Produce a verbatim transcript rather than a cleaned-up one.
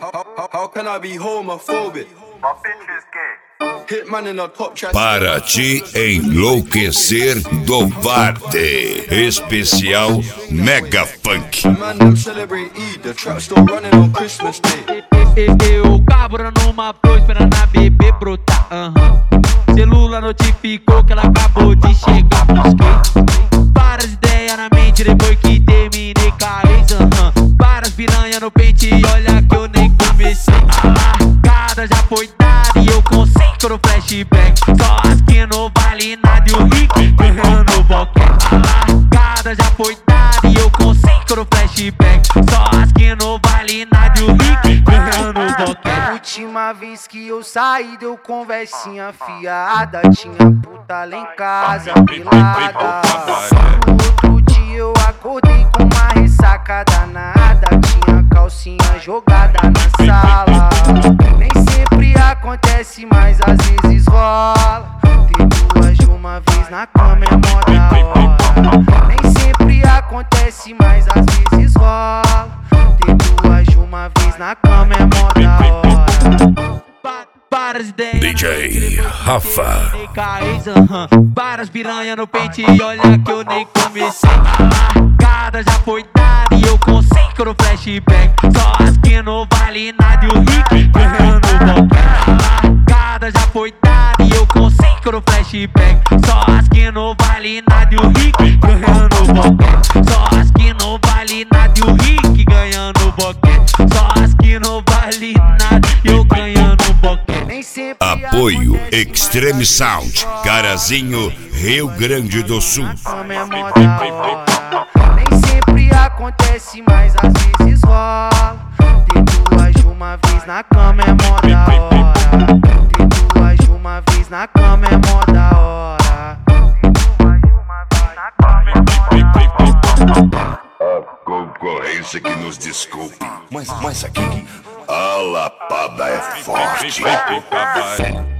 how, how can I be homophobic? My bitch is gay. Hitman in a top track. Para te enlouquecer do Varte. Especial Mega Funk. Man, them celebrate Eid, the trap still running on Christmas Day. Eu carburando numa flor, esperando a bebê brotar. Uhum. Celular notificou que ela acabou de chegar. Busquei várias ideias na mente depois que terminei com a ex. Uhum. Várias piranha no pente e olha que eu nem comecei. A largada já foi dada e eu concentro no flashback. Só as que não vale nada e o Rick ganhando o boquete. A largada já foi dada e eu concentro no flashback. Só as que não vale nada e o Rick ganhando o boquete. Última vez que eu saí deu conversinha fiada. Tinha puta lá em casa, pelada. No outro dia eu acordei com uma ressaca danada. Tinha calcinha jogada na sala. Nem sempre acontece, mas às vezes rola. Ter duas de uma vez na cama é mó da hora. Nem sempre acontece, mas às vezes rola. Ter duas de uma vez na cama é mó da hora. Várias ideias D J Rafa. Uhum. Várias piranha no pente e olha que eu nem comecei. A largada já foi dada e eu concentro no flashback. Só as que não vale nada e o Rick ganhando o boquete. A largada já foi dada e eu concentro no flashback. Só as que não vale nada e o Rick ganhando o boquete. Só as que não vale nada e o Rick ganhando o boquete. Só as que não vale nada e eu ganhando o boquete. Apoio Extreme Sound, Carazinho, Rio Grande do Sul. É mó da hora. Nem sempre acontece, mas às vezes rola. Ter duas de uma vez na cama é mó da hora. Ter duas de uma vez na cama é mó da hora. A concorrência que nos desculpe, mas, mas aqui a lapada é forte.